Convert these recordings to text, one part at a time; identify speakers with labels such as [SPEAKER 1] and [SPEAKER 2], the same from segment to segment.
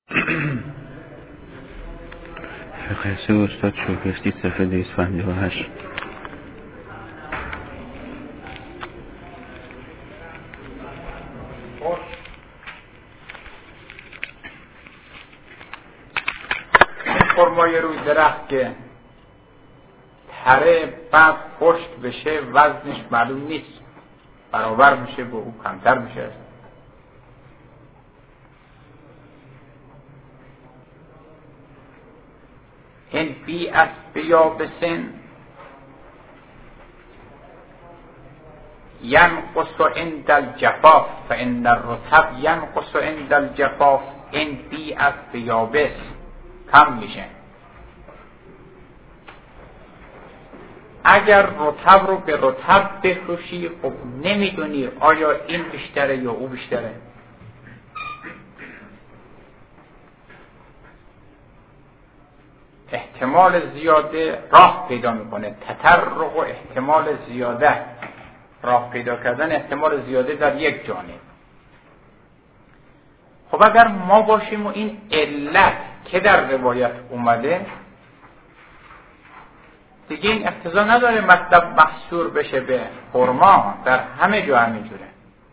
[SPEAKER 1] فقه استاد شوکشتی صفحه 258.
[SPEAKER 2] خرمای روی درخت که تره بعد خشک بشه وزنش معلوم نیست، برابر میشه با او کمتر میشه. این بی از بیابسن ینقص عند الجفاف فان الرطب ینقص عند الجفاف. این بی از بیابس کم میشه. اگر رطب رو به رطب بفروشی خب نمیدونی آیا این بیشتره یا او بیشتره. احتمال زیاده راه پیدا میکنه. تطرق و احتمال زیاده، راه پیدا کردن احتمال زیاده در یک جانب. خب اگر ما باشیم و این علت که در روایت اومده دیگه این اقتضا نداره مطلب محصور بشه به خرما، در همه جا همینجوره.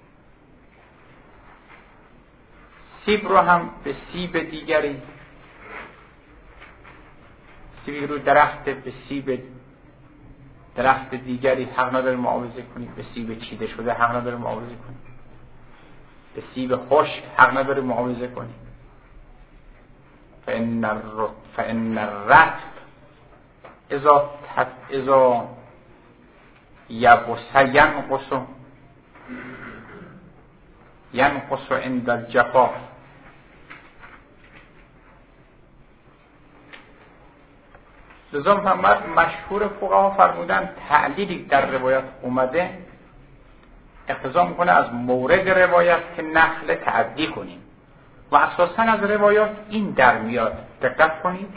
[SPEAKER 2] سیب رو هم به سیب دیگری، سیبی رو درخت به سیب درخت دیگری حق نداره معاوضه کنید. به سیب چیده شده حق نداره معاوضه کنید. به سیب خشک حق نداره معاوضه کنید. فإن الرطب اذا یبس ینقص عند الجفاف. لذا محمد مشهور فقها فرمودن تعلیلی در روایت اومده اقتضا میکنه از مورد روایت که نقل تعدی کنیم و اساسا از روایات این در میاد. دقت کنید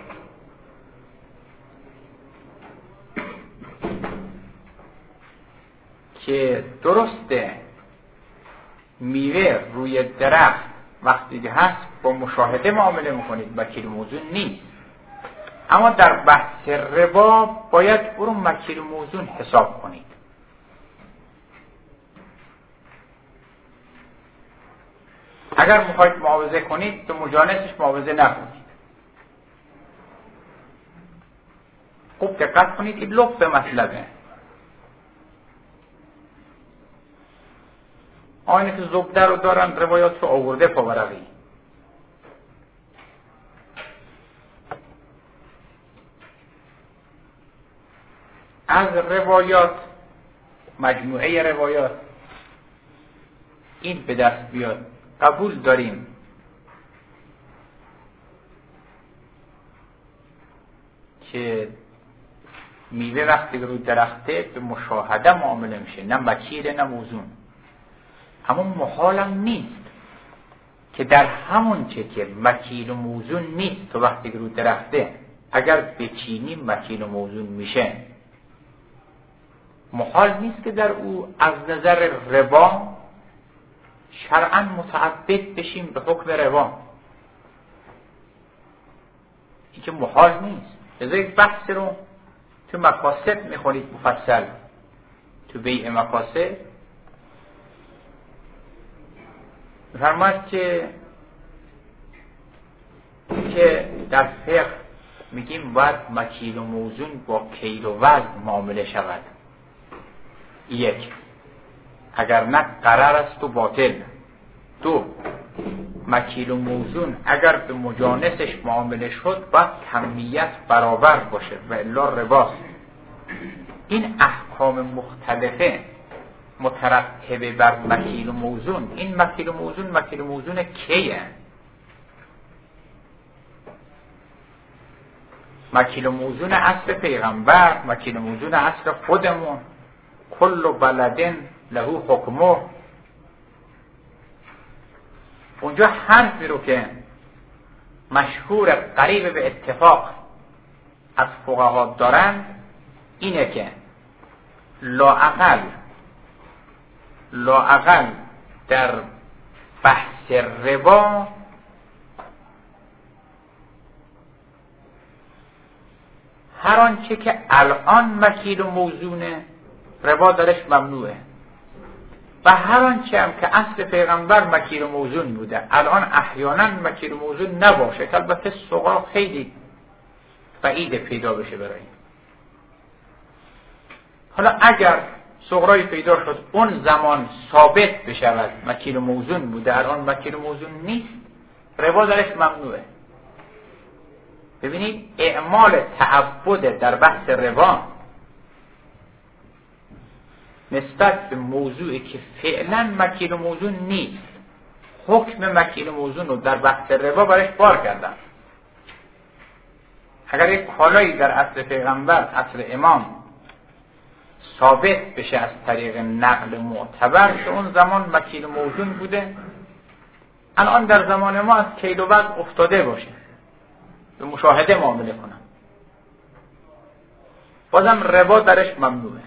[SPEAKER 2] که درسته میوه روی درخت وقتی که هست با مشاهده معامله میکنید، وکیل موزون نیست. اما در بحث ربا باید او رو مکیل موزون حساب کنید. اگر میخواید معاوضه کنید تو مجانسش معاوضه نکنید. خوب دقت کنید، این لطف مطلبه. آینه که زبده رو دارن روایات رو آورده پاورقی. از روایات، مجموعه روایات این به دست بیاد. قبول داریم که میوه وقتی رو درخته به مشاهده معامله میشه، نه مکیل نه موزون. اما محالم نیست که در همون چه که مکیل و موزون نیست تو وقتی رو درخته اگر بچینی مکیل و موزون میشه. محال نیست که در او از نظر ربا شرعاً متعبد بشیم به حکم ربا. این که محال نیست. لذا یک بحث رو تو مقاصد میخونید مفصل، تو بیع مقاصد فرماید که در فقه میگیم باید مکیل و موزون با کیل و وزن معامله شود. یک، اگر نه قرار است و باطل. دو، مکیل و موزون اگر به مجانسش معامله شد باید کمیت برابر باشه و الا رباست. این احکام مختلفه مترتبه بر مکیل و موزون. این مکیل و موزون کیه؟ مکیل و موزون اصل پیغمبر، مکیل و موزون اصل خودمون. کل بلدن له حکمه. اونجا حرفی رو که مشهور قریب به اتفاق از فقها دارن اینه که لااقل در بحث ربا هر آنچه که الان مکیل و موزونه ربا درش ممنوعه و هر آنچه هم که اصل پیغمبر مکیل و موزون بوده الان احیانا مکیل و موزون نباشه که البته سغرا خیلی بعید پیدا بشه برای. حالا اگر سغرایی پیدا شد اون زمان ثابت بشود مکیل و موزون بوده الان مکیل و موزون نیست، ربا درش ممنوعه. ببینید اعمال تعبد در بحث ربا نسبت به موضوعی که فعلا مکیل و موزون نیست حکم مکیل و موزون رو در بحث ربا برش بار کردن. اگر یک کالایی در عصر پیغمبر عصر امام ثابت بشه از طریق نقل معتبر که اون زمان مکیل و موزون بوده، الان در زمان ما از کیل و وزن افتاده باشه به مشاهده معامله کنم، بازم ربا درش ممنوعه.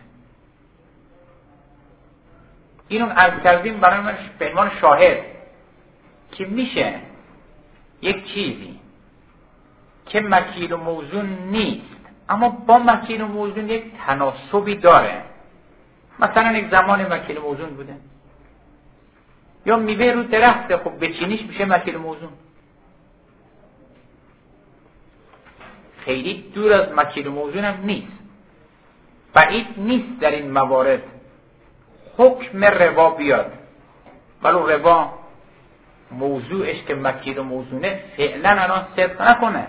[SPEAKER 2] اینو عرض کردیم برای من به عنوان شاهد که میشه یک چیزی که مکیل و موزون نیست اما با مکیل و موزون یک تناسبی داره، مثلا یک زمان مکیل و موزون بوده، یا میوه رو درخت خب بچینیش میشه مکیل و موزون، خیلی دور از مکیل و موزون هم نیست. بعید نیست در این موارد حکم ربا بیاد، ولو ربا موضوعش که مکیل و موزونه فعلا الان صدق نکنه،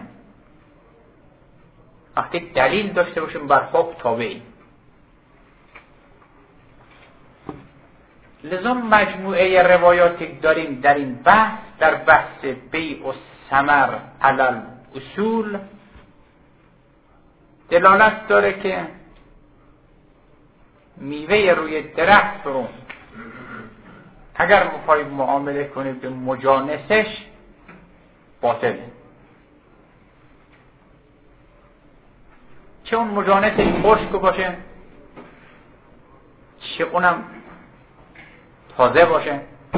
[SPEAKER 2] وقتی دلیل داشته باشیم بر حکم تابعی. لذا مجموعه روایاتی داریم در این بحث، در بحث بیع و ثمر علی الاصول دلالت داره که میوه روی درخت رو اگر میخوای معامله کنی به مجانسش باطله، چه اون مجانسش خشک باشه چه اونم تازه باشه.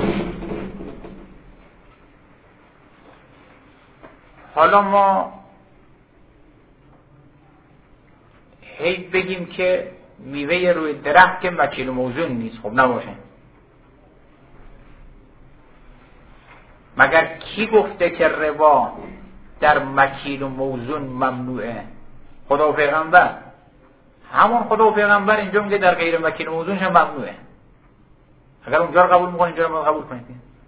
[SPEAKER 2] حالا ما هی بگیم که میوه روی درخت که مکیل و موزون نیست، خب نباشه. مگر کی گفته که ربا در مکیل و موزون ممنوعه؟ خدا و پیغمبر. همون خدا و پیغمبر اینجا میگه در غیر مکیل و موزونش هم ممنوعه. اگر اونجا رو قبول میکنید اینجا رو قبول کنید.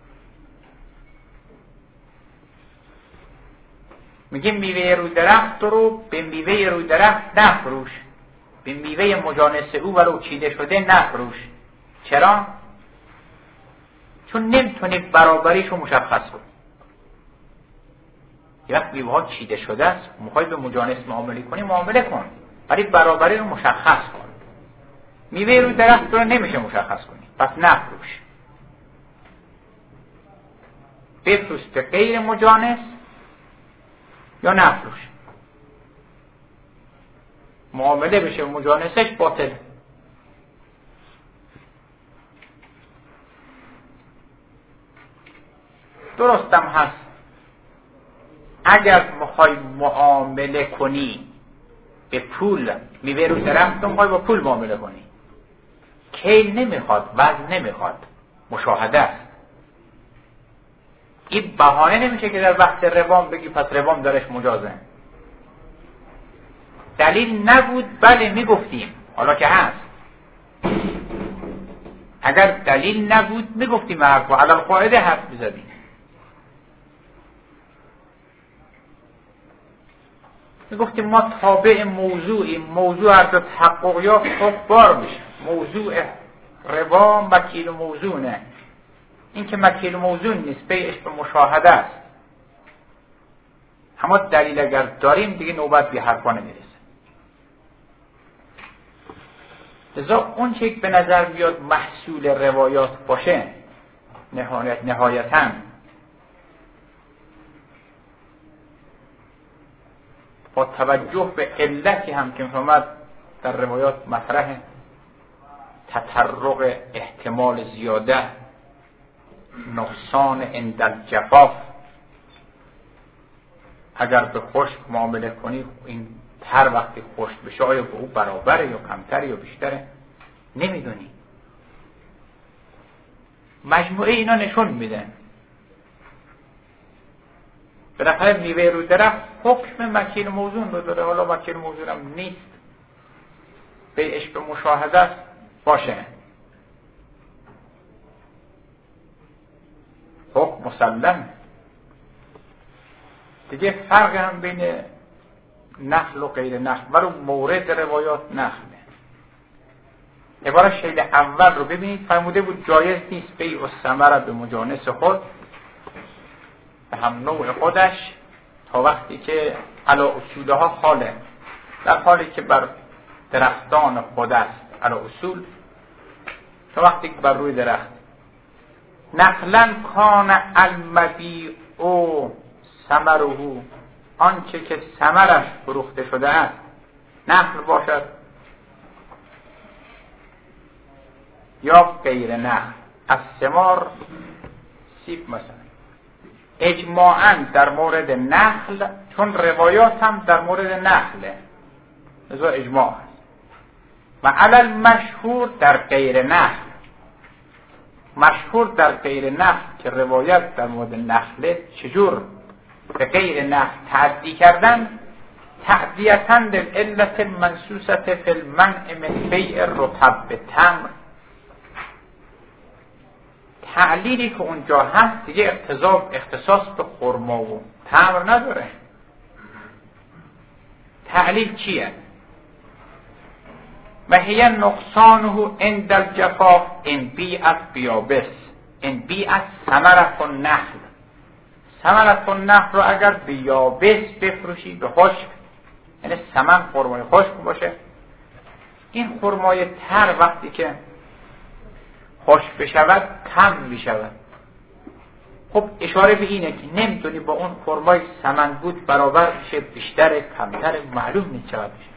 [SPEAKER 2] میگه میوه روی درخت رو به میوه روی درخت نفروش، به میوه مجانس او ولو چیده شده نفروش. چرا؟ چون نمیتونی برابریش رو مشخص کن. یه وقت میوه ها چیده شده است میخوای به مجانس معامله کنی معامله کن، ولی برابری رو مشخص کن. میوه روی درخت رو نمیشه مشخص کنی پس نفروش، بفروش به غیر مجانس یا نفروش، معامله بشه مجانسش باطل. درستم هست اگر میخوای معامله کنی به پول، میوه رو درخت رو میخوای با پول معامله کنی، کیل نمیخواد، وزن نمیخواد، مشاهده است. این بهانه نمیشه که در وقت ربام بگی پس ربام درش مجازه. دلیل نبود بله میگفتیم، حالا که هست. اگر دلیل نبود میگفتیم حرف و علال قاعده حرف میزدیم. میگفتیم ما تابع موضوعی، موضوع هر دو تحقق یا خبار میشه. موضوع ربا مکیل و موزونه، این که مکیل و موزون نیست، بیعش به مشاهده است. اما دلیل اگر داریم دیگه نوبت به حرفا نمیرسه. لذا اون چه به نظر بیاد محصول روایات باشه نهایتاً با توجه به علتی هم که اومد در روایات مطرحه، تطرق احتمال زیاده، نقصان عند الجفاف، اگر به خشک معامله کنی این تر وقتی خشک بشه آیا به او برابره یا کمتره یا بیشتره؟ نمیدونی. مجموعه اینا نشون میده بالاخره میوه روی درخت حکم مکیل موزون رو داره. حالا مکیل موزون هم نیست، بیعش به مشاهده است، باشه، حکم مسلم. دیگه فرق هم بین نخل و غیر نخل ولی مورد روایات نخله. عبارت شیل اول رو ببینید، فرموده بود جایز نیست بیع و ثمره به مجانس خود، به هم نوع خودش، تا وقتی که علی اصولها خاله، در حالی که بر درختان خود است علی اصول، تا وقتی که بر روی درخت. نخلا کان المبیع و ثمره، آنچه که ثمرش فروخته شده است نخل باشد یا غیر نخل، از ثمار سیب مثلا. اجماعاً در مورد نخل، چون روایات هم در مورد نخله لذا اجماع است، و علل مشهور در غیر نخل. مشهور در غیر نخل که روایت در مورد نخله چجور به غیر نخل تعدی کردن؟ تعدیتاً للعلت منصوصة فی المنع من بیع الرطب بالتمر. تعلیلی که اونجا هست دیگه اختصاص به خرما و تمر نداره. تعلیل چیه؟ و هی نقصانه عند الجفاف ان بیعت بیابس، ان بیعت ثمرة النخل. ثمرة النخل رو اگر بیابس بفروشی، به خشک، یعنی ثمر خرمای خشک باشه، این خرمای تر وقتی که خشک بشود کم میشود. خب اشاره به اینه که نمیتونی با اون خرمای ثمن بود برابر بشه، بیشتر کمتر معلوم نیست چقدر بشه.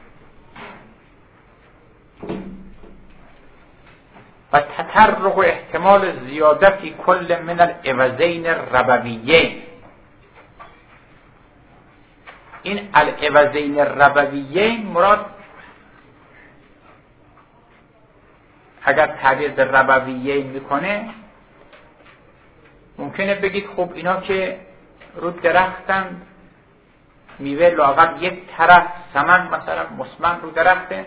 [SPEAKER 2] و تطرق و احتمال زیادتی کل من العوضین الربویین. این العوضین الربویین مراد اگر تعبیر به ربویین میکنه ممکنه بگید خب اینا که رو درختن، میوه لااقل یک طرف ثمن مثلا مسمن رو درخته،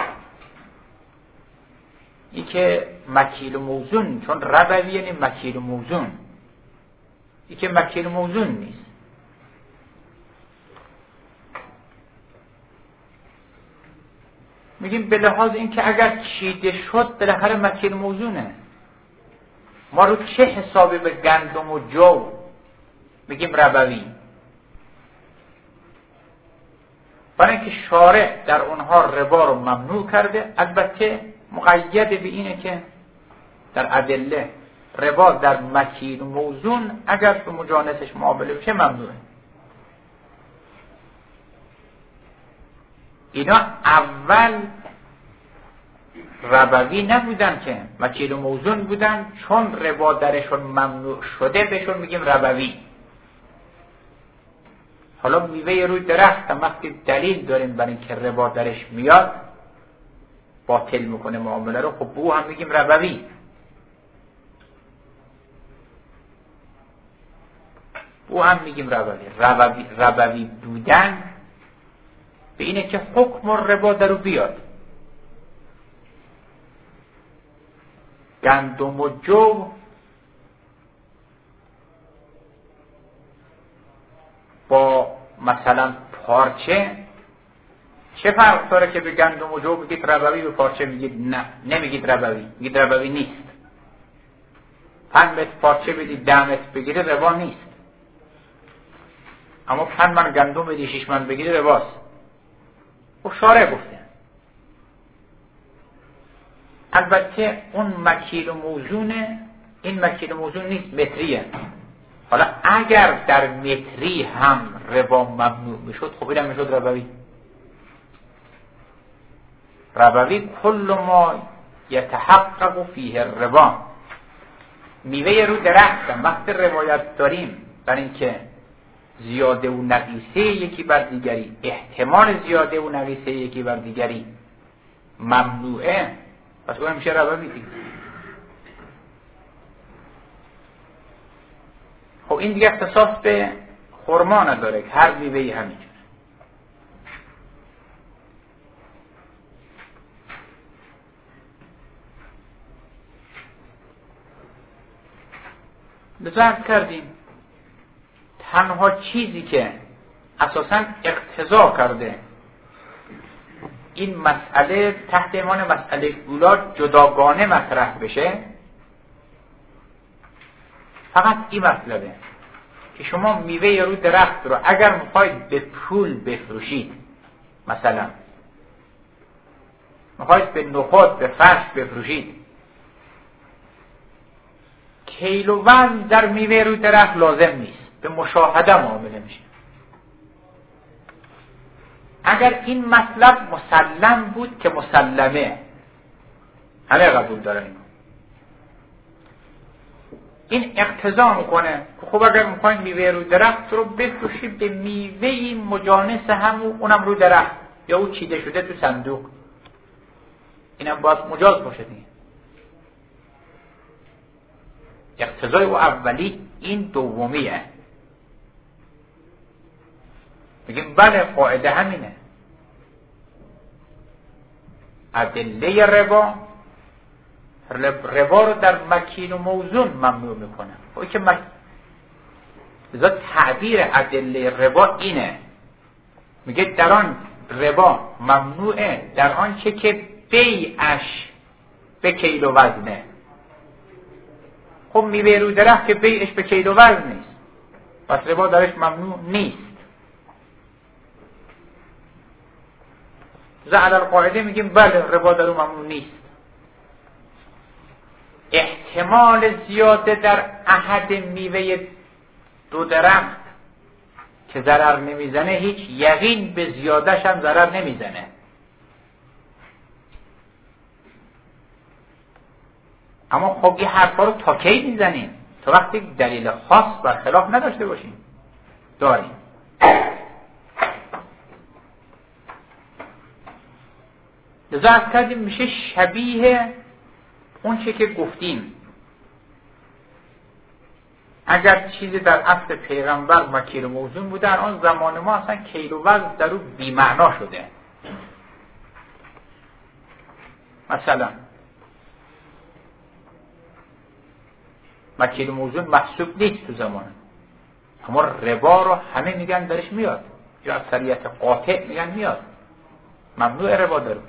[SPEAKER 2] این که مکیل و موزون، چون ربوی یعنی مکیل و موزون، این که مکیل و موزون نیست. میگیم به لحاظ این که اگر چیده شد بالاخره مکیل موزونه. ما رو چه حسابی به گندم و جو میگیم ربوی؟ برای اینکه شارع در اونها ربا رو ممنوع کرده، البته مقید به اینه که در ادله ربا در مکیل موزون اگر به مجانسش معامله بشه ممنوعه. اینا اول ربوی نبودن که مکیل و موزون بودن، چون ربا درشون ممنوع شده بهشون میگیم ربوی. حالا میوه روی درخت هم وقتی دلیل داریم برای اینکه ربا درش میاد باطل میکنه معامله رو، خب بو هم میگیم ربوی. بو هم میگیم ربوی بودن به اینه که حکم ربا درو بیاد. گندم و جو با مثلا پارچه چه فرق داره که به گندم و جو بگید ربوی، به پارچه میگید نه، نمیگید ربوی، میگید ربوی نیست. 5 متر پارچه بدید 10 متر بگیره ربا نیست، اما 5 من گندم بدید 6 من بگیره رباست. و شارع گفته. البته اون مکیل و موزونه، این مکیل و موزون نیست، متریه. حالا اگر در متری هم ربا ممنوع میشد خب این هم میشد ربوی. ربوی کل ما یتحقق فیه الربا. میوه رو درخت وقت روایت داریم برای اینکه زیاده و نقیصه یکی بر دیگری، احتمال زیاده و نقیصه یکی بر دیگری ممنوعه، پس اون میشه ربا دیگه. خب این دیگه اختصاص به خرما نداره که هر میوه‌ای همینجور. لذت کردیم تنها چیزی که اساساً اقتضا کرده این مسئله تحت عنوان مسئله اولا جداگانه مطرح بشه فقط این مطلبه که شما میوه رو درخت رو اگر میخواید به پول بفروشید، مثلا میخواید به نخود به فرش بفروشید، کیلو وزن در میوه رو درخت لازم نیست، به مشاهده معامله میشه. اگر این مطلب مسلم بود که مسلمه، همه قبول دارن این اقتضا میکنه که خب اگر میخواین میوه رو درخت رو بفروشید به میوهی مجانس همون، اونم رو درخت یا او چیده شده تو صندوق، اینم باید مجاز باشه دیگه. اقتضای او اولی این دومیه. میگیم بله قاعده همینه، ادله ربا رو در مکیل و موزون ممنوع میکنه. خب که لذا تعبیر ادله ربا اینه، میگه در آن ربا ممنوعه در آن چه که بیعش به کیل و وزنه. خب میوه رو درخت که بیعش به کیل و وزن نیست، پس ربا درش ممنوع نیست. زعل قاعده میگیم بله ربا در اون ممنوع نیست. احتمال زیاده در احد میوه دو درخت که ضرر نمیزنه، هیچ یقین به زیادش هم ضرر نمیزنه. اما خب این حرفا رو تا کی میزنیم؟ تا وقتی دلیل خاص برخلاف نداشته باشیم. داریم. لذا از کردیم میشه شبیه اون چه که گفتیم. اگر چیزی در عصر پیغمبر مکیل و موزون بوده، در آن زمان ما اصلا کیل و وزن در او بی‌معنا شده. مثلا مکیل و موزون محسوب نیست تو زمان، اما ربا رو همه میگن درش میاد، یا اکثریت قاطع میگن میاد، ممنوع ربا داره.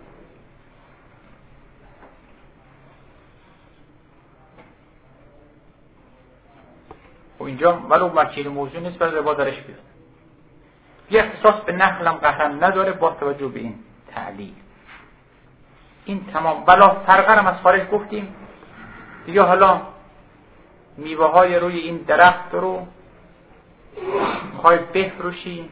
[SPEAKER 2] و اینجا ولو مکیل موضوع نیست ولی ربا درش بیاد. یه اختصاص به نقلم قهرم نداره با توجه به این تعلیل. این تمام بلا فرقرم از خارج گفتیم دیگه. حالا میوه های روی این درخت رو میخوای بفروشی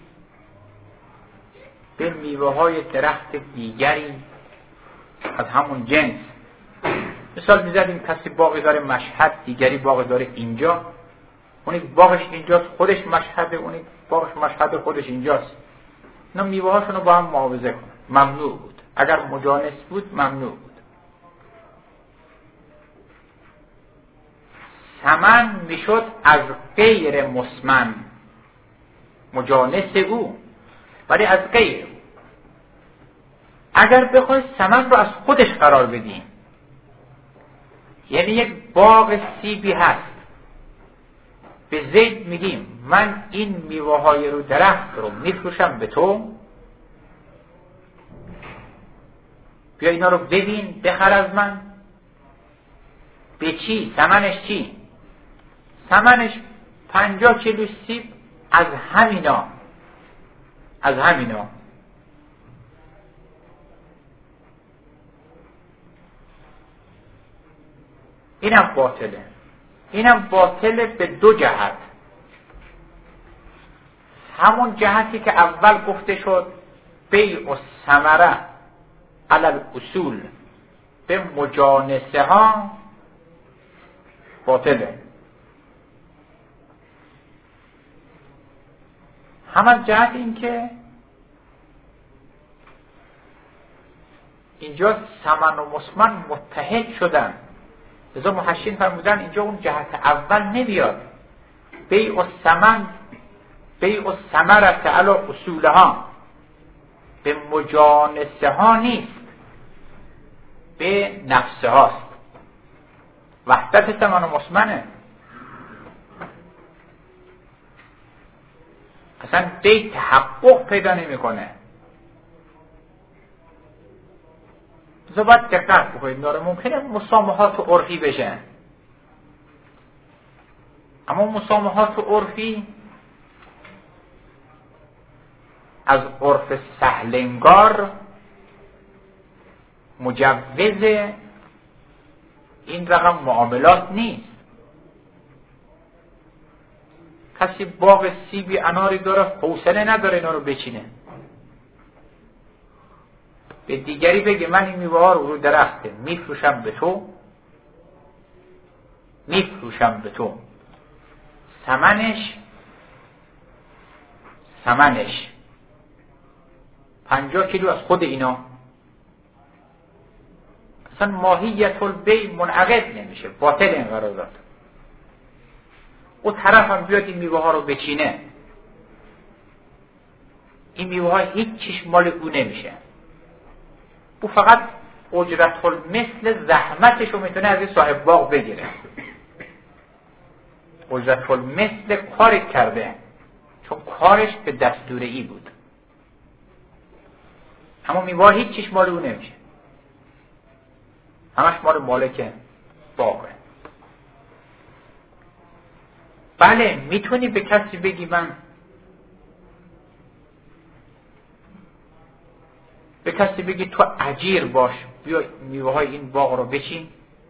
[SPEAKER 2] به میوه های درخت دیگری از همون جنس. مثال میزدیم کسی باغی داره مشهد، دیگری باغی داره اینجا، اونی باغش اینجاست خودش مشهده، اونی باغش مشهد خودش اینجاست. اینا میوه هاشون رو با هم معاوضه کنن. ممنوع بود. اگر مجانس بود ممنوع بود. ثمن میشد از غیر مسمن، مجانس او، ولی از غیر. اگر بخوای ثمن رو از خودش قرار بدیم، یعنی یک باغ سیبی هست، به زید میگیم من این میوه های رو درخت رو میفروشم به تو، بیا اینا رو ببین بخر از من. به چی؟ ثمنش چی؟ ثمنش 50 کیلو سیب از همینا. اینم باطله. اینم باطله به دو جهت. همون جهتی که اول گفته شد بیع الثمره علی الاصول به مجانسه ها باطله. هم از جهت این که اینجا ثمن و مسمن متحد شدن. لذا محشین فرمودن اینجا اون جهت اول نمیاد. بیع الثمن بیع الثمرة علی اصولها، به مجانسه ها نیست، به نفسه هاست. وحدت ثمن و مسمنه. اصلا بیع تحقق پیدا نمی کنه. باید دقت بکنید. داره ممکنه مسامحات عرفی بشن، اما مسامحات عرفی از عرف سهلنگار مجوز این رقم معاملات نیست. کسی باغ سیبی اناری داره، حوصله نداره اینا رو بچینه، به دیگری بگه من این میوه ها رو درخته میفروشم به تو، ثمنش 50 کیلو از خود اینا. اصلا ماهیت البیع منعقد نمیشه، باطل این قرارداد. او طرف هم بیاد این میوه ها رو بچینه، این میوه ها هیچ چیش مال او نمیشه. او فقط اجرت المثل زحمتش رو میتونه از این صاحب باغ بگیره. اجرت المثل کار کرده، چون کارش به دستور ای بود. اما میوه هیچ چیش مال او نمیشه، همش مال مالک باغه. بله میتونی به کسی بگی تو اجیر باش، بیا میوه های این باغ رو بچین،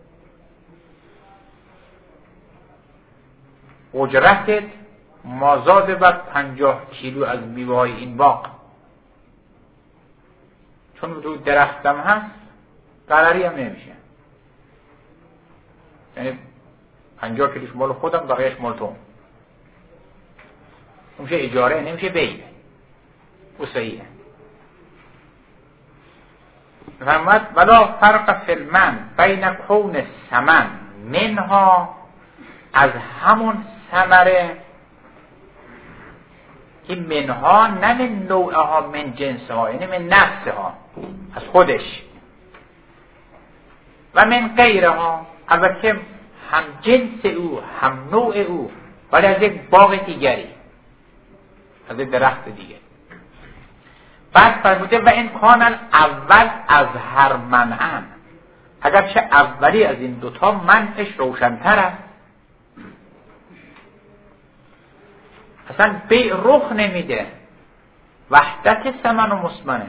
[SPEAKER 2] اجرتت مازاد بر 50 کیلو از میوه های این باغ، چون رو درختم هست قراری هم نمیشه. یعنی 50 کیلوش مال خودم، بقیهش مال تو. نمیشه اجاره، نمیشه بیع. او صحیحه. فرمود ولا فرق فی المن بین کون ثمن منها، از همون ثمره، این منها نه من نوعها، من جنسها، یعنی من نفسها، از خودش، و من غیرها، البته هم جنس او هم نوع او، ولی از یک باغ دیگری، از یک درخت دیگری. بعد فرموده و این کانال اول از هر منعن، اگرچه اولی از این دوتا منعش روشن‌تر است. اصلا بیع رخ نمیده، وحدت ثمن و مسمنه.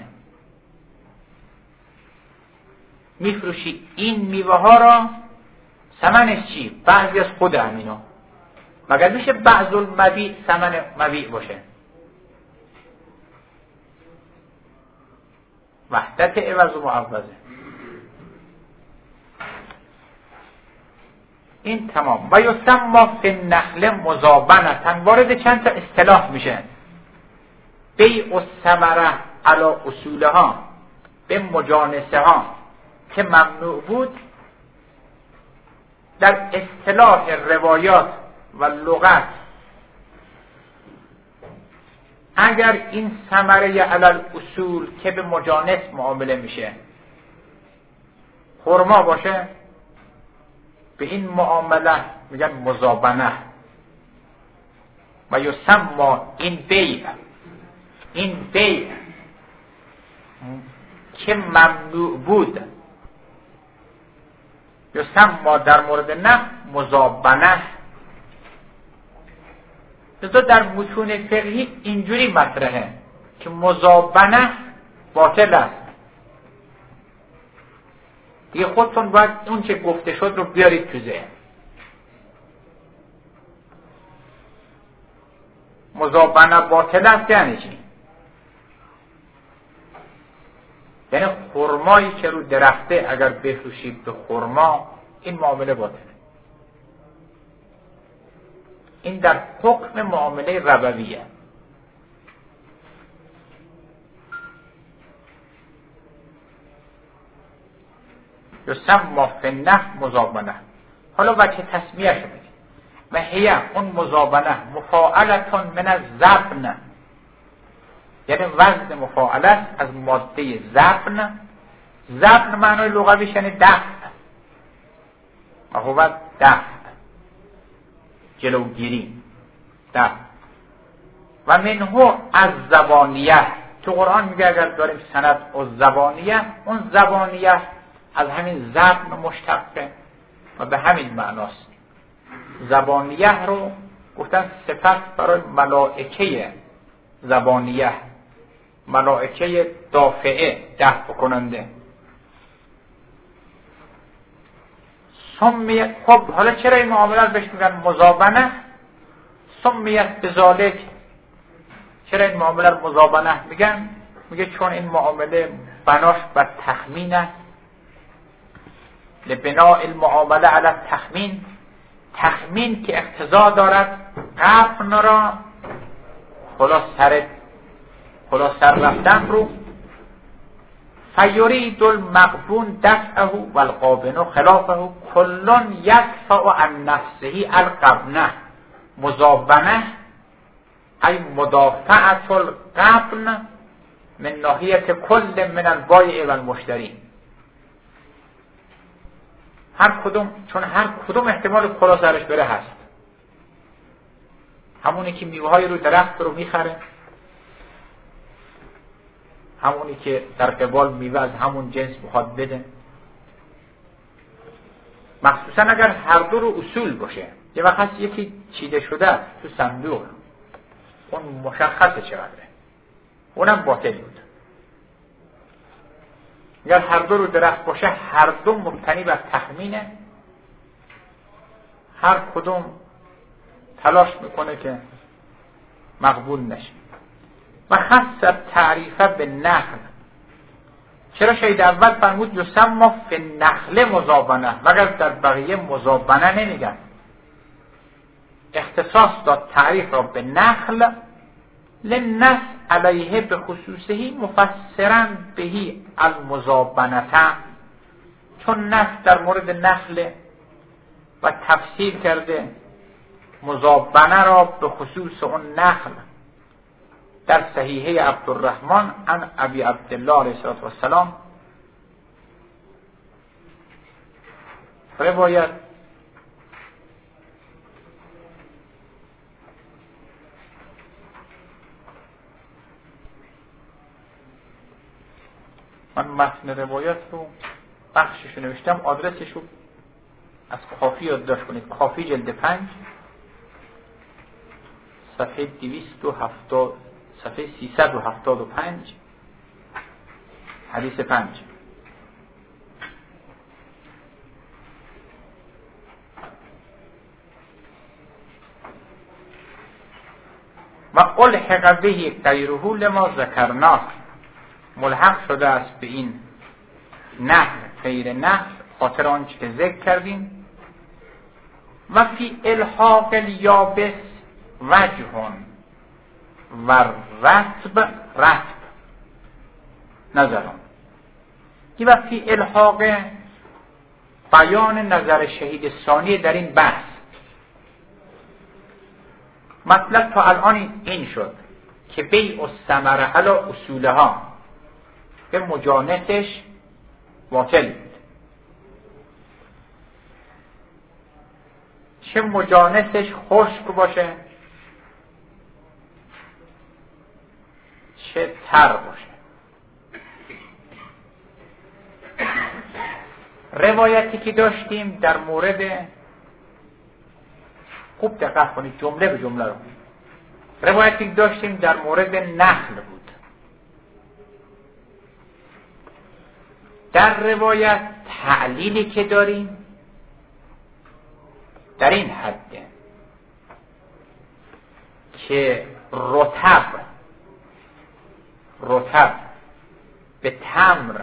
[SPEAKER 2] میفروشی این میوه ها را، ثمنش چی؟ بعضی از خود همینا. مگر میشه بعض المبیع ثمن مبیع باشه؟ وحدت عوض و معوضه. این تمام. و یسمى فی النخل مزابنة، وارد چند تا اصطلاح میشه. بیع الثمره علی اصولها، به مجانسه ها که ممنوع بود، در اصطلاح روایات و لغت اگر این ثمره علی الاصول که به مجانس معامله میشه خرما باشه، به این معامله میگن مزابنه. و یسمى این بیع که ممنوع بود، یسمى در مورد نه مزابنه. لذا در متون فقهی اینجوری مطرحه که مزابنه باطل است. دیگه خودتون باید اون چه گفته شد رو بیارید تو ذهن. مزابنه باطل است یعنی چی؟ یعنی خرمایی که رو درخته اگر بفروشید به خرما، این معامله باطله. این در حکم معامله ربویه. یسمى فی النحو مزابنه. حالا وجه تسمیه‌اش رو بگیم. و هی اون مزابنه مفاعلتون من الزبن، یعنی وزن مفاعله است از ماده زبن. زبن معنای لغویش یعنی دفع، و هو دفع، جلوگیری، دفع. و منه از زبانیه، تو قرآن میگه اگر داریم سند از زبانیه، اون زبانیه از همین زبن مشتقه و به همین معناست. زبانیه رو گفتن صفت برای ملائکه زبانیه، ملائکه دافعه، دفع کننده. سمیت، خب حالا چرا این معامله بهش میگن مزابنه؟ سمیت بذالک، چرا این معامله رو مزابنه میگن؟ میگه چون این معامله بناش بر تخمین است، لبناء المعامله علی التخمین، تخمین که اقتضا دارد قبن را خلاص سر رفتن رو، فیرید المقبون دفعه و القابن خلافه، کلون یدفع عن نفسه القبنه. مزابنه ای مدافعت القبن من ناحیت کل من البایع و المشتری. چون هر کدوم احتمال کلا سرش بره هست. همونی که میوه های رو درخت رو میخره، همونی که در قبال میوه از همون جنس بخواد بده، مخصوصا اگر هر دو رو اصول باشه. یه وقت یکی چیده شده تو صندوق، اون مشخصه چقدره، اونم باطل بود. اگر هر دو رو درخت باشه، هر دو مبتنی بر تخمینه، هر کدوم تلاش میکنه که مقبول نشه. و خاص تعریفه به نخل، چرا شاید اول فرمود یسمى فی النخل مزابنه، مگر در بقیه مزابنه نمیگن. اختصاص داد تعریف را به نخل، للنص علیه به خصوصه مفسرا بهی المزابنه، چون نص در مورد نخل و تفسیر کرده مزابنه را به خصوص اون نخل. در صحیحه عبدالرحمن عن ابی عبدالله علیه السلام روایت من متن روایت رو بخشش نوشتم، آدرسش رو از کافی یادداشت کنید. کافی جلد 5 صفحه 270 صفحه 375 حدیث 5. و الحق به غیره لما ذکرناه، ملحق شده است به این نحل غیر نحل خاطر آنچه که ذکر کردیم. و فی الحاق الیابس وجهون و رطب نظرون. و فی الحاق بیان نظر شهید ثانی در این بحث. مطلب تا الان این شد که بیع الثمره علی اصولها به مجانسش باطل بود. چه مجانسش خشک باشه چه تر باشه. روایتی که داشتیم در مورد، خوب دقت کنید جمله به جمله رو، روایتی که داشتیم در مورد نخل بود. در روایت تعلیلی که داریم در این حده که رطب به تمر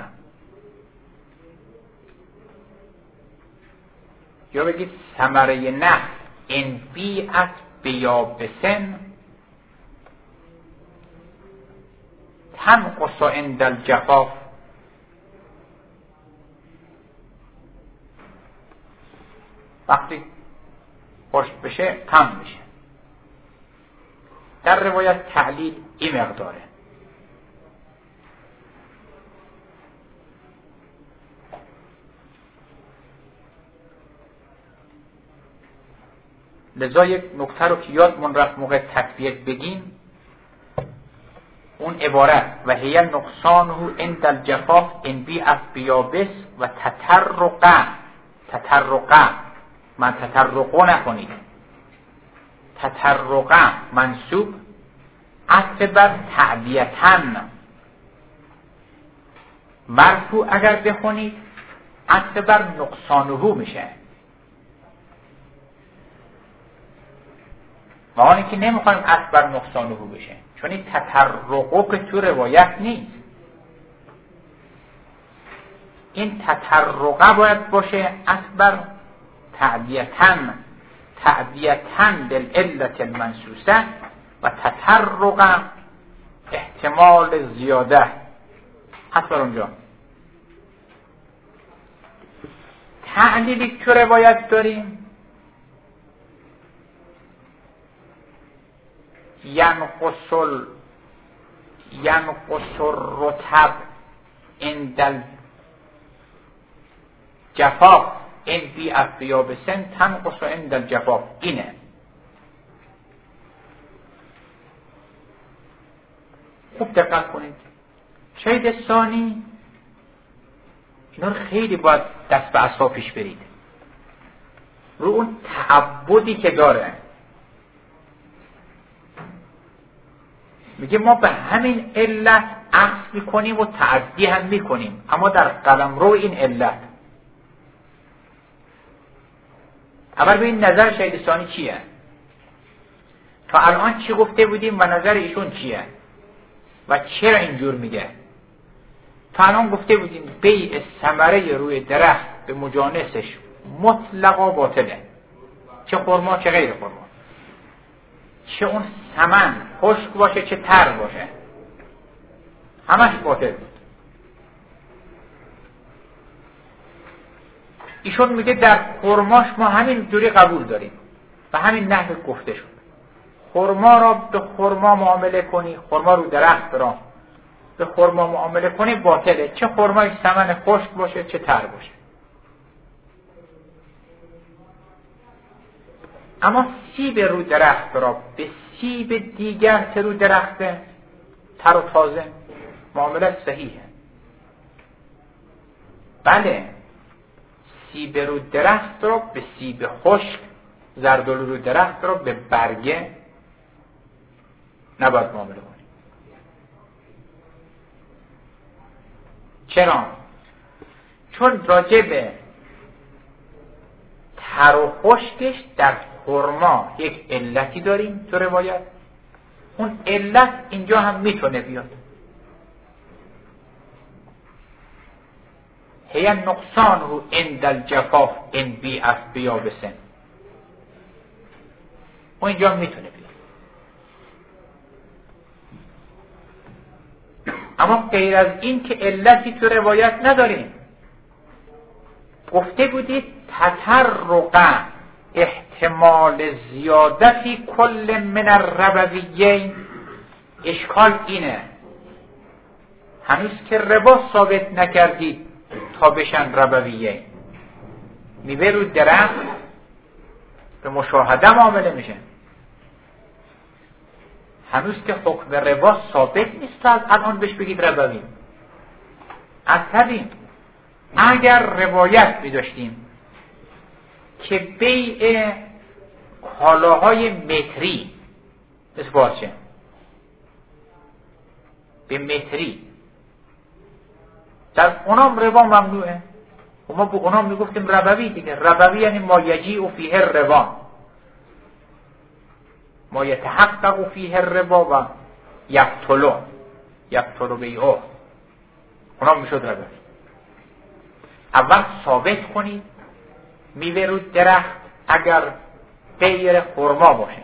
[SPEAKER 2] یا بگید ثمره نخل ان بیعت بیابسن تنقص عند الجفاف، وقتی خشک بشه تمام میشه. در روایت تعلیل این مقداره. لذا یک نکته رو که یادمون رفت موقع تطبیق بگیم، اون عبارت و هی نقصانه عند الجفاف ان بیعت بیابس و تطرقا من تطرقو نکنید، تطرقا منصوب عطف بر تعبیتن، مرفوع اگر بخونید عطف بر نقصانه میشه. ما آنی که نمیخوایم عطف بر نقصانه بشه، چون این تطرقو که تو روایت نیست. این تطرقه باید باشه عطف بر تعبیتن بالعلة المنصوصه و تطرقه احتمال زیاده. عطف بر اونجا. تعلیلی که تو روایت داریم ینقص الرطب عند الجفاف ان بیعت بیابسن تنقص عند الجفاف. اینه. خوب دقت کنید. شاید ثانی اینا رو خیلی باید دست به اصلا پیش برید رو اون تعبدی که داره. میگه ما به همین علت عکس میکنیم و تعدی هم میکنیم، اما در قلمرو این علت. اول به این نظر شهید ثانی چیه؟ تا الان چی گفته بودیم و نظر ایشون چیه و چرا اینجور میگه؟ تا الان گفته بودیم بیع ثمره روی درخت به مجانسش مطلقا باطله، چه خرما چه غیر خرما، چه اون ثمن خشک باشه چه تر باشه، همش باطل بود. ایشون میگه در خرماش ما همین جوری قبول داریم و همین نحو گفته شد. خرما را به خرما معامله کنی، خرما رو درخت را به خرما معامله کنی باطله، چه خرمای ثمن خشک باشه چه تر باشه. اما سیب رو درخت را به سیب دیگر که رو درخت تر و تازه معامله صحیحه. بله، سیب رو درخت را به سیب خشک، زردالو رو درخت را به برگه نباید معامله کنیم. چرا؟ چون راجع به تر و خشکش در خرما یک علتی داریم تو روایت، اون علت اینجا هم میتونه بیاد. هی نقصان رو عند الجفاف ان بیعت بیابسن، اون اینجا میتونه بیاد. اما غیر از این که علتی تو روایت نداریم. گفته بودید تطرق احتمال زیادتی کل من الربویین. اشکال اینه هنوز که ربا ثابت نکردید تا بشن ربویین. میوه رو درخت به مشاهده معامله میشه، هنوز که حکم ربا ثابت نیست تا از الان بهش بگید ربوی. اصلا اگر روایت می‌داشتیم که بیع کالاهای متری مثل باشه به متری در اونام ربا ممنوعه، ما به اونام میگفتیم ربوی دیگه. ربوی یعنی ما یجیء فیه الربا، ما یتحقق فیه الربا و یبطل بیعه، اونام میشد ربوی. اول ثابت کنید میوه رو درخت اگر غیر خرما باشه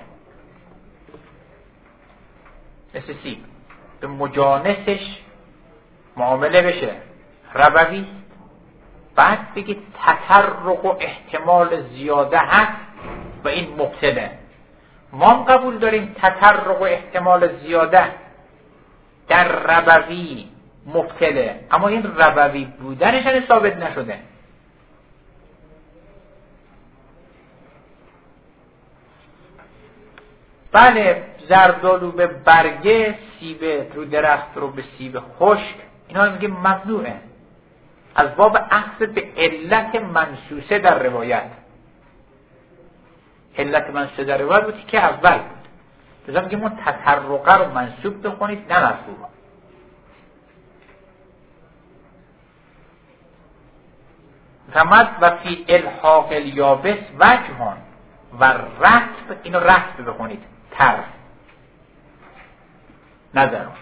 [SPEAKER 2] مثل سیب به مجانسش معامله بشه ربوی. بعد بگید تطرق و احتمال زیاده هست و این مبتله. ما هم قبول داریم تطرق و احتمال زیاده در ربوی مبتله، اما این ربوی بودنش ثابت نشده. بله، زردالو به برگه، سیب رو درخت رو به سیب خشک، اینا میگه ممنوعه از باب اخذ به علت منصوصه در روایت. علت منصوصه در روایت بودی که اول بود، لذا میگه اون تطرقه رو منصوب بخونید نه مرفوع. فمد و فی الحاق الیابس وجهان و رطب، اینو رطب بخونید تر نظرون.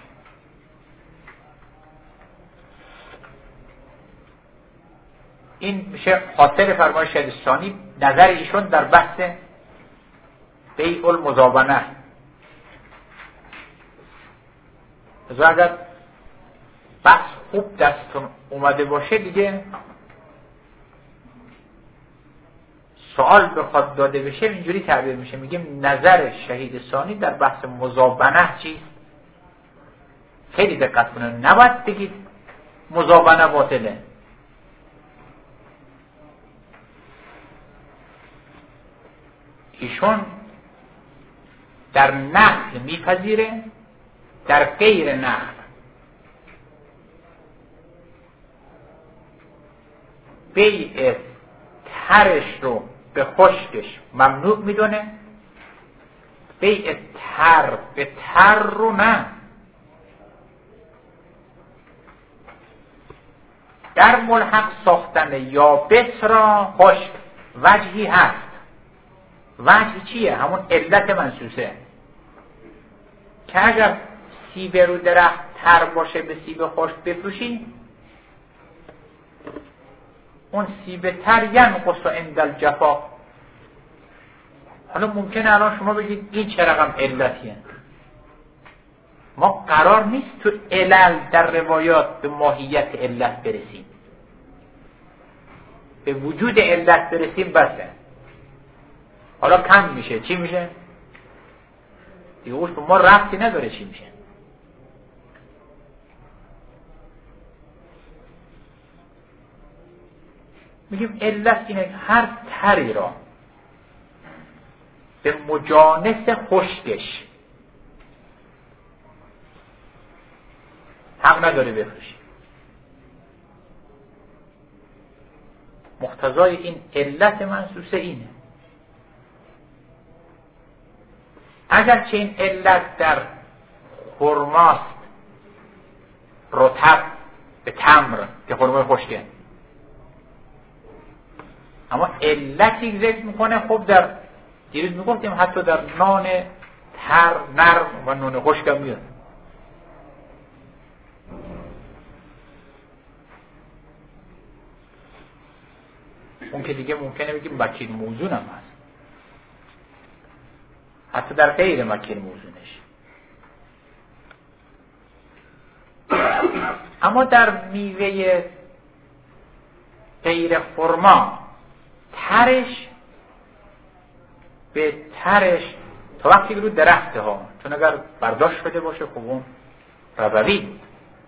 [SPEAKER 2] این میشه حاصل فرمایش شهدستانی، نظر ایشون در بحث بیع المزابنه. از اگر بحث خوب دستون اومده باشه دیگه سوال بخواد داده بشه اینجوری تعبیر میشه، میگیم نظر شهید ثانی در بحث مزابنه چیست. خیلی دقت کنید، نباید بگید مزابنه باطله. ایشون در نقل میپذیره، در غیر نقل بیع ترش رو به خشکش ممنوع میدونه، بیع تر به تر رو نه. در ملحق ساختن یابس را خشک وجهی هست. وجه چیه؟ همون علت منصوصه که اگر سیب رو درخت تر باشه به سیب خشک بفروشی، اون سیب تر ینقص عند الجفا. حالا ممکنه الان شما بگید این چه رقم علتیه؟ ما قرار نیست تو علل در روایات به ماهیت علت برسیم، به وجود علت برسیم بسه. حالا کم میشه چی میشه؟ دیگه اوش به ما ربطی نداره چی میشه. میگیم علت اینه هر تری را به مجانس خشکش حق نداره بفروشی. مقتضای این علت منصوصه اینه. اگرچه این علت در خرماست رطب به تمر که خرمای خشکه، اما علتی ذکر میکنه. خب در دیروز میگفتیم حتی در نان تر نرم و نان خشک هم میاد. اون که دیگه ممکنه بگیم وکیل موزون هم هست، حتی در غیر وکیل موزونش. اما در میوه غیر خرما ترش به ترش تا وقتی که رو درخته ها، چون اگر برداشت شده باشه خب اون ربوی بود.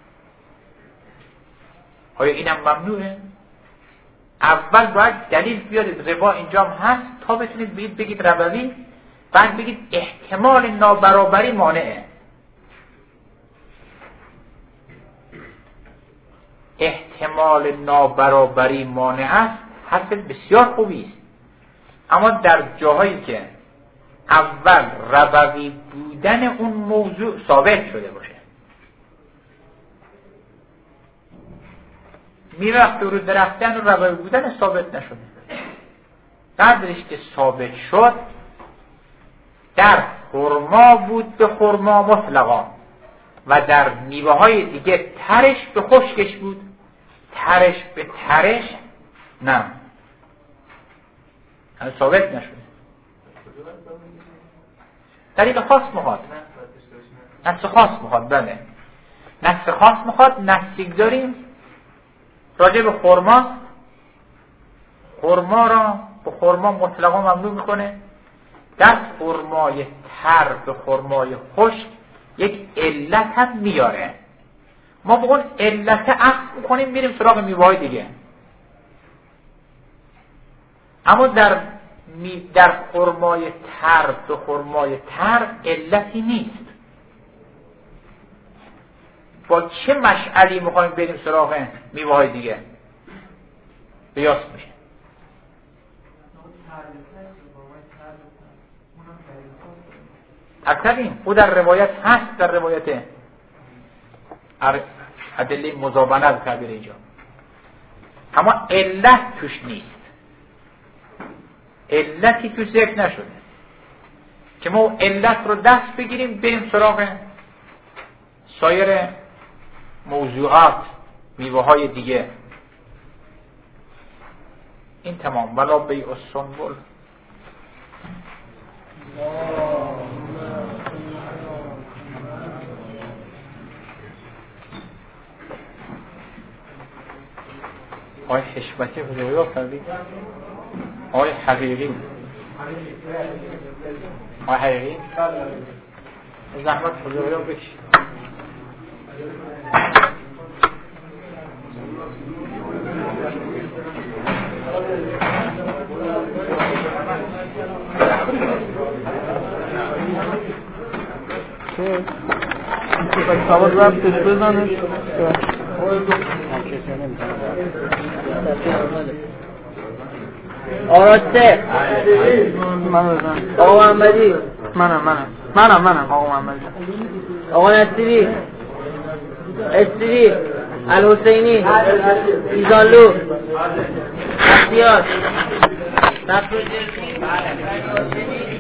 [SPEAKER 2] آیا اینم ممنوعه؟ اول باید دلیل بیارید ربا اینجا هست تا بتونید بگید ربوی، بعد بگید احتمال نابرابری مانعه. احتمال نابرابری مانع است، حرف بسیار خوبی است، اما در جاهایی که اول ربوی بودن اون موضوع ثابت شده باشه. میرفت رو درختن و ربوی بودن ثابت نشده، قدرش که ثابت شد در خرما بود به خرما مطلقا و در میوه های دیگه ترش به خشکش بود، ترش به ترش نه، هنوز ثابت نشده. طریق خاص میخواد، نص خاص میخواد. بله نص خاص میخواد. نصی داریم راجع به خرماست خرما را به خرما مطلقا ممنوع میکنه، در خرمای تر به خرمای خشک یک علت هم میاره. ما به اون علت عکس میکنیم میریم سراغ میوه‌های دیگه. اما در خرمای تر به خرمای تر علتی نیست. با چه مشعلی میخوایم بریم سراغ میوه‌های دیگه؟ قیاس میشه. اکثر او در روایت هست، در روایت ادله مزابنه از تعبیر اینجا، اما علت توش نیست، علتی توش ذکر نشده که ما علت رو دست بگیریم بریم سراغ سایر موضوعات میوه های دیگه. این تمام. ولا بیع السنبل. آقای حشمتی حضوری رو کردی؟ آقای حقیقی زحمت حضوری رو بکشید.
[SPEAKER 3] سواد رفتش بزنش
[SPEAKER 4] آراسته
[SPEAKER 3] من بزن.
[SPEAKER 4] آقا محمدی
[SPEAKER 3] منم آقا محمدی.
[SPEAKER 4] آقا نصیری استری الحسینی ایزانلو اختیار نفروجرسی